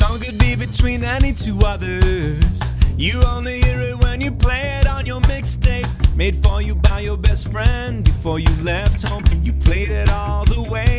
song could be between any two others. You only hear it when you play it on your mixtape, made for you by your best friend before you left home. You played it all the way